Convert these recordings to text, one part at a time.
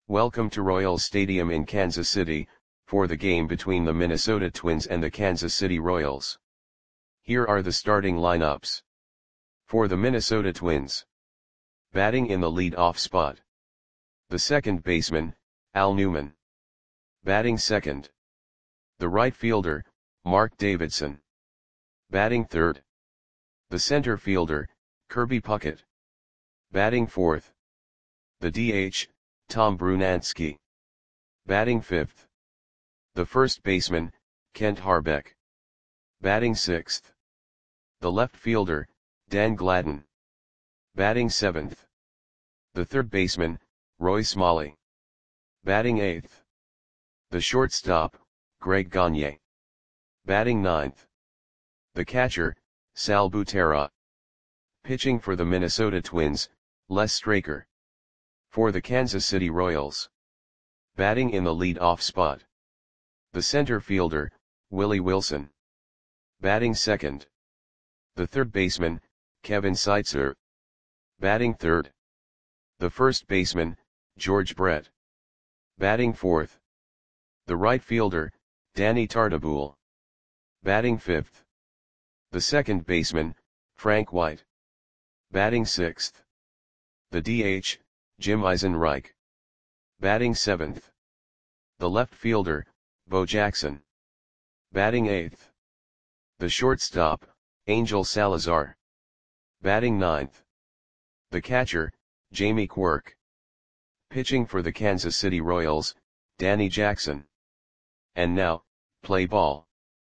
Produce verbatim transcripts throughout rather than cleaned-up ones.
Welcome to Royals Stadium in Kansas City, for the game between the Minnesota Twins and the Kansas City Royals. Here are the starting lineups. For the Minnesota Twins. Batting in the lead-off spot. The second baseman, Al Newman. Batting second. The right fielder, Mark Davidson. Batting third. The center fielder, Kirby Puckett. Batting fourth. The D H, Tom Brunansky. Batting fifth. The first baseman, Kent Hrbek. Batting sixth. The left fielder, Dan Gladden. Batting seventh. The third baseman, Roy Smalley. Batting eighth. The shortstop, Greg Gagne. Batting ninth. The catcher, Sal Butera. Pitching for the Minnesota Twins, Les Straker. For the Kansas City Royals. Batting in the lead-off spot. The center fielder, Willie Wilson. Batting second. The third baseman, Kevin Seitzer. Batting third. The first baseman, George Brett. Batting fourth. The right fielder, Danny Tartabull. Batting fifth. The second baseman, Frank White. Batting sixth. The D H, Jim Eisenreich. Batting seventh. The left fielder, Bo Jackson. Batting eighth. The shortstop, Angel Salazar. Batting ninth. The catcher, Jamie Quirk. Pitching for the Kansas City Royals, Danny Jackson. And now, play ball.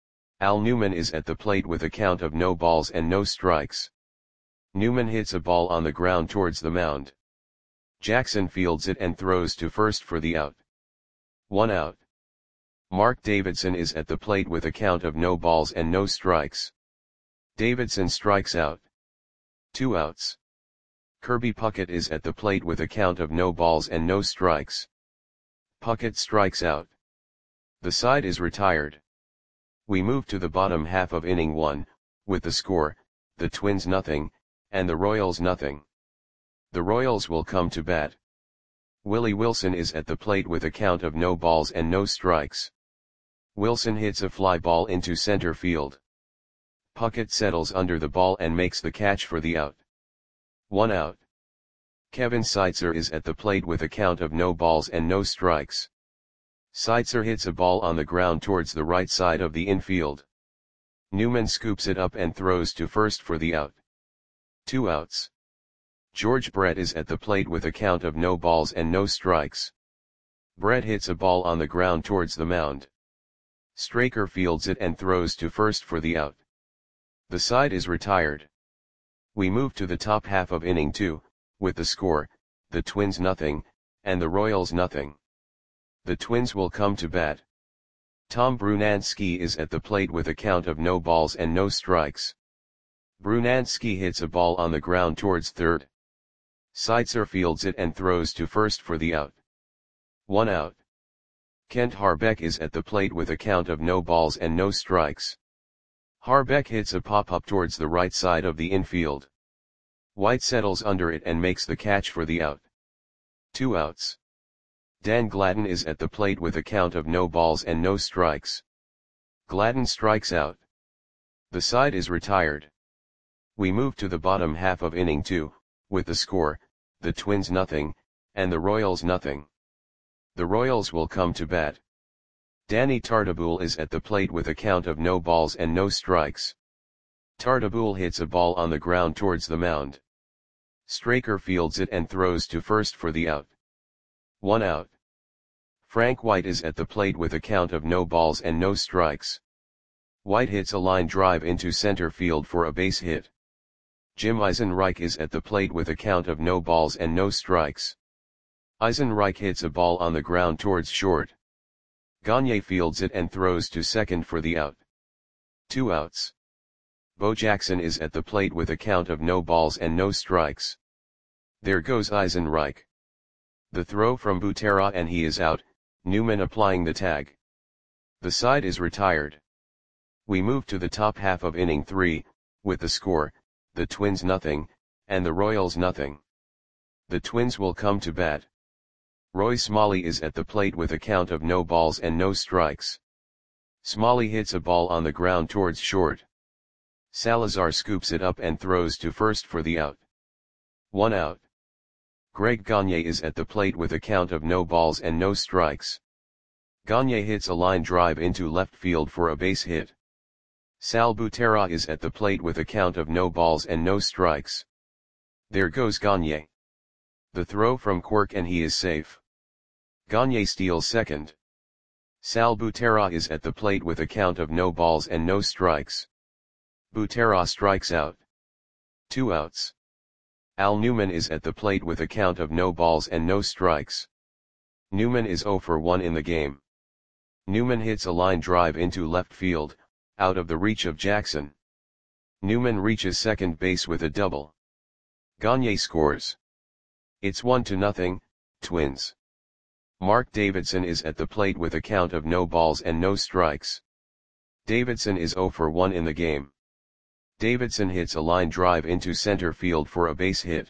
Al Newman is at the plate with a count of no balls and no strikes. Newman hits a ball on the ground towards the mound. Jackson fields it and throws to first for the out. One out. Mark Davidson is at the plate with a count of no balls and no strikes. Davidson strikes out. Two outs. Kirby Puckett is at the plate with a count of no balls and no strikes. Puckett strikes out. The side is retired. We move to the bottom half of inning one, with the score, the Twins nothing, and the Royals nothing. The Royals will come to bat. Willie Wilson is at the plate with a count of no balls and no strikes. Wilson hits a fly ball into center field. Puckett settles under the ball and makes the catch for the out. One out. Kevin Seitzer is at the plate with a count of no balls and no strikes. Seitzer hits a ball on the ground towards the right side of the infield. Newman scoops it up and throws to first for the out. Two outs. George Brett is at the plate with a count of no balls and no strikes. Brett hits a ball on the ground towards the mound. Straker fields it and throws to first for the out. The side is retired. We move to the top half of inning two, with the score, the Twins nothing, and the Royals nothing. The Twins will come to bat. Tom Brunansky is at the plate with a count of no balls and no strikes. Brunansky hits a ball on the ground towards third. Seitzer fields it and throws to first for the out. One out. Kent Hrbek is at the plate with a count of no balls and no strikes. Hrbek hits a pop-up towards the right side of the infield. White settles under it and makes the catch for the out. Two outs. Dan Gladden is at the plate with a count of no balls and no strikes. Gladden strikes out. The side is retired. We move to the bottom half of inning two, with the score, the Twins nothing, and the Royals nothing. The Royals will come to bat. Danny Tartabull is at the plate with a count of no balls and no strikes. Tartabull hits a ball on the ground towards the mound. Straker fields it and throws to first for the out. One out. Frank White is at the plate with a count of no balls and no strikes. White hits a line drive into center field for a base hit. Jim Eisenreich is at the plate with a count of no balls and no strikes. Eisenreich hits a ball on the ground towards short. Gagne fields it and throws to second for the out. Two outs. Bo Jackson is at the plate with a count of no balls and no strikes. There goes Eisenreich. The throw from Butera and he is out, Newman applying the tag. The side is retired. We move to the top half of inning three, with the score, the Twins nothing, and the Royals nothing. The Twins will come to bat. Roy Smalley is at the plate with a count of no balls and no strikes. Smalley hits a ball on the ground towards short. Salazar scoops it up and throws to first for the out. One out. Greg Gagne is at the plate with a count of no balls and no strikes. Gagne hits a line drive into left field for a base hit. Sal Butera is at the plate with a count of no balls and no strikes. There goes Gagne. The throw from Quirk and he is safe. Gagne steals second. Sal Butera is at the plate with a count of no balls and no strikes. Butera strikes out. Two outs. Al Newman is at the plate with a count of no balls and no strikes. Newman is zero for one in the game. Newman hits a line drive into left field, out of the reach of Jackson. Newman reaches second base with a double. Gagne scores. It's one to nothing, Twins. Mark Davidson is at the plate with a count of no balls and no strikes. Davidson is zero for one in the game. Davidson hits a line drive into center field for a base hit.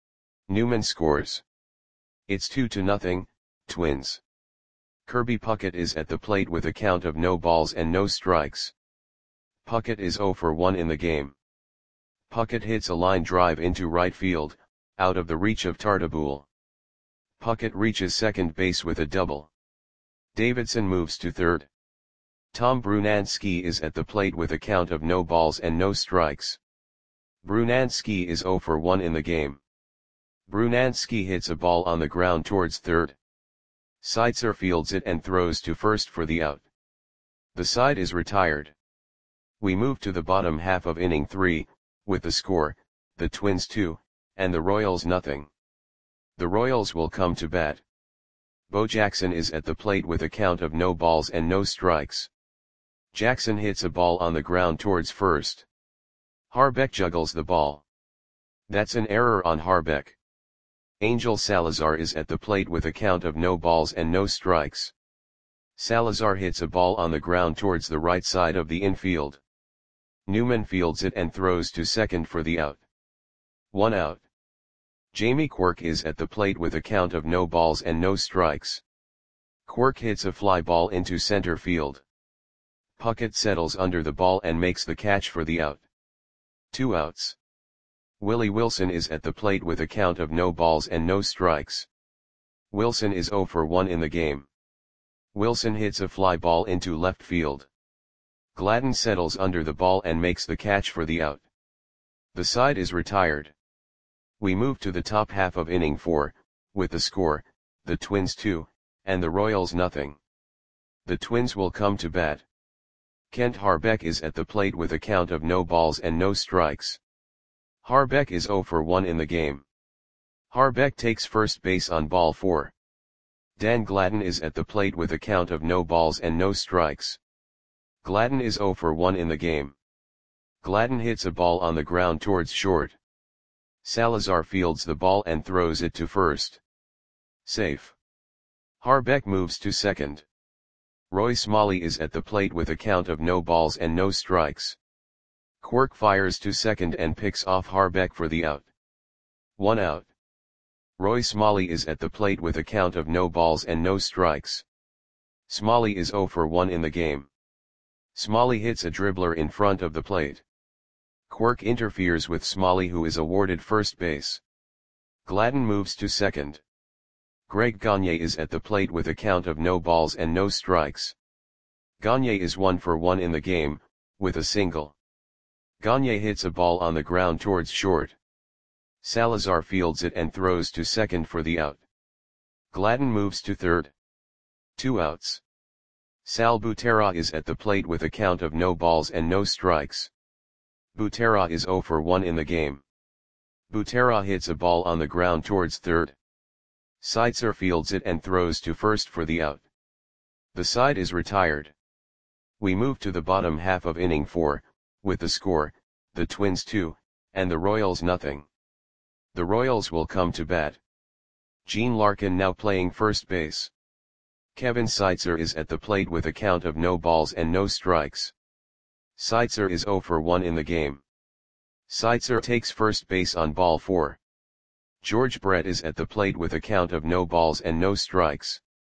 Newman scores. It's two to nothing, Twins. Kirby Puckett is at the plate with a count of no balls and no strikes. Puckett is zero for one in the game. Puckett hits a line drive into right field, out of the reach of Tartabull. Puckett reaches second base with a double. Davidson moves to third. Tom Brunansky is at the plate with a count of no balls and no strikes. Brunansky is zero for one in the game. Brunansky hits a ball on the ground towards third. Seitzer fields it and throws to first for the out. The side is retired. We move to the bottom half of inning three, with the score, the Twins two, and the Royals nothing. The Royals will come to bat. Bo Jackson is at the plate with a count of no balls and no strikes. Jackson hits a ball on the ground towards first. Harbeck juggles the ball. That's an error on Harbeck. Angel Salazar is at the plate with a count of no balls and no strikes. Salazar hits a ball on the ground towards the right side of the infield. Newman fields it and throws to second for the out. One out. Jamie Quirk is at the plate with a count of no balls and no strikes. Quirk hits a fly ball into center field. Puckett settles under the ball and makes the catch for the out. Two outs. Willie Wilson is at the plate with a count of no balls and no strikes. Wilson is zero for one in the game. Wilson hits a fly ball into left field. Gladden settles under the ball and makes the catch for the out. The side is retired. We move to the top half of inning four, with the score, the Twins two, and the Royals nothing. The Twins will come to bat. Kent Harbeck is at the plate with a count of no balls and no strikes. Harbeck is zero for one in the game. Harbeck takes first base on ball four. Dan Gladden is at the plate with a count of no balls and no strikes. Gladden is zero for one in the game. Gladden hits a ball on the ground towards short. Salazar fields the ball and throws it to first. Safe. Harbeck moves to second. Roy Smalley is at the plate with a count of no balls and no strikes. Quirk fires to second and picks off Harbeck for the out. One out. Roy Smalley is at the plate with a count of no balls and no strikes. Smalley is zero for one in the game. Smalley hits a dribbler in front of the plate. Quirk interferes with Smalley, who is awarded first base. Gladden moves to second. Greg Gagne is at the plate with a count of no balls and no strikes. Gagne is one for one in the game, with a single. Gagne hits a ball on the ground towards short. Salazar fields it and throws to second for the out. Gladden moves to third. Two outs. Sal Butera is at the plate with a count of no balls and no strikes. Butera is zero for one in the game. Butera hits a ball on the ground towards third. Seitzer fields it and throws to first for the out. The side is retired. We move to the bottom half of inning four, with the score, the Twins two, and the Royals nothing. The Royals will come to bat. Gene Larkin now playing first base. Kevin Seitzer is at the plate with a count of no balls and no strikes. Seitzer is zero for one in the game. Seitzer takes first base on ball four. George Brett is at the plate with a count of no balls and no strikes.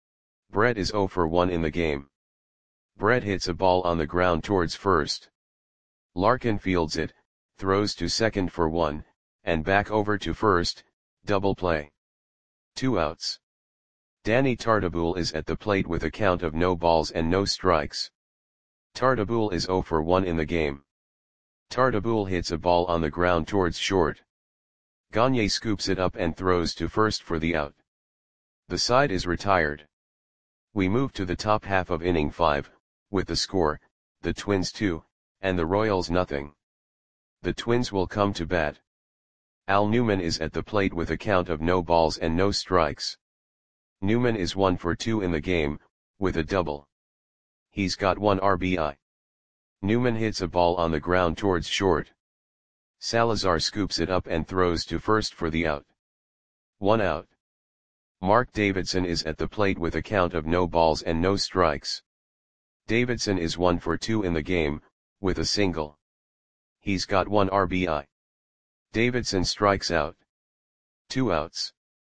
Brett is zero for one in the game. Brett hits a ball on the ground towards first. Larkin fields it, throws to second for one, and back over to first, double play. Two outs. Danny Tartabull is at the plate with a count of no balls and no strikes. Tartabull is zero for one in the game. Tartabull hits a ball on the ground towards short. Gagne scoops it up and throws to first for the out. The side is retired. We move to the top half of inning five, with the score, the Twins two, and the Royals nothing. The Twins will come to bat. Al Newman is at the plate with a count of no balls and no strikes. Newman is one for two in the game, with a double. He's got one R B I. Newman hits a ball on the ground towards short. Salazar scoops it up and throws to first for the out. One out. Mark Davidson is at the plate with a count of no balls and no strikes. Davidson is one for two in the game, with a single. He's got one R B I. Davidson strikes out. Two outs.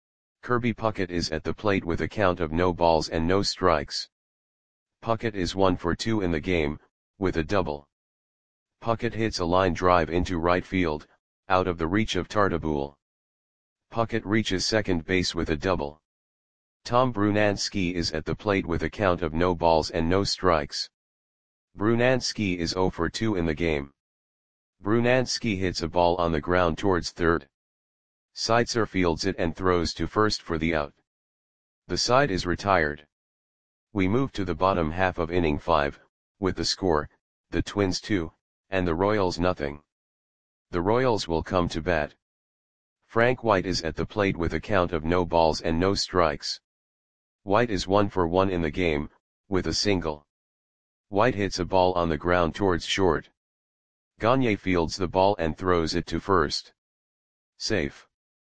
Kirby Puckett is at the plate with a count of no balls and no strikes. Puckett is one for two in the game, with a double. Puckett hits a line drive into right field, out of the reach of Tartabull. Puckett reaches second base with a double. Tom Brunansky is at the plate with a count of no balls and no strikes. Brunansky is zero for two in the game. Brunansky hits a ball on the ground towards third. Seitzer fields it and throws to first for the out. The side is retired. We move to the bottom half of inning five, with the score, the Twins two, and the Royals nothing. The Royals will come to bat. Frank White is at the plate with a count of no balls and no strikes. White is one for one in the game, with a single. White hits a ball on the ground towards short. Gagne fields the ball and throws it to first. Safe.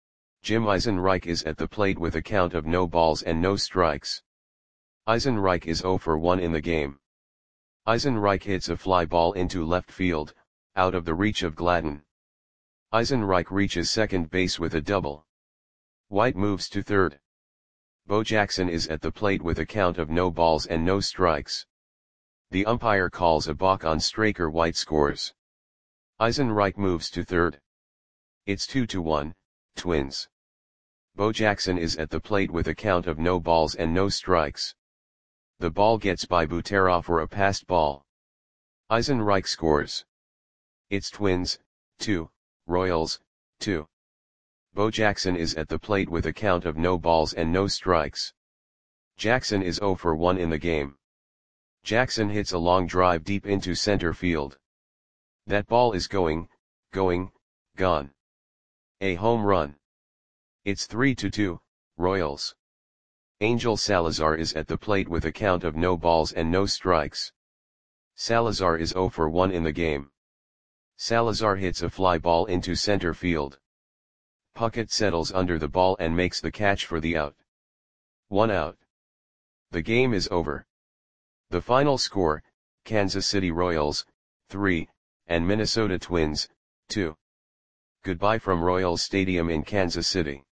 Jim Eisenreich is at the plate with a count of no balls and no strikes. Eisenreich is zero for one in the game. Eisenreich hits a fly ball into left field, out of the reach of Gladden. Eisenreich reaches second base with a double. White moves to third. Bo Jackson is at the plate with a count of no balls and no strikes. The umpire calls a balk on Straker. White scores. Eisenreich moves to third. It's two to one, Twins. Bo Jackson is at the plate with a count of no balls and no strikes. The ball gets by Butera for a passed ball. Eisenreich scores. It's Twins, two, Royals, two. Bo Jackson is at the plate with a count of no balls and no strikes. Jackson is zero for one in the game. Jackson hits a long drive deep into center field. That ball is going, going, gone. A home run. It's three to two, Royals. Angel Salazar is at the plate with a count of no balls and no strikes. Salazar is zero for one in the game. Salazar hits a fly ball into center field. Puckett settles under the ball and makes the catch for the out. One out. The game is over. The final score, Kansas City Royals, three, and Minnesota Twins, two. Goodbye from Royals Stadium in Kansas City.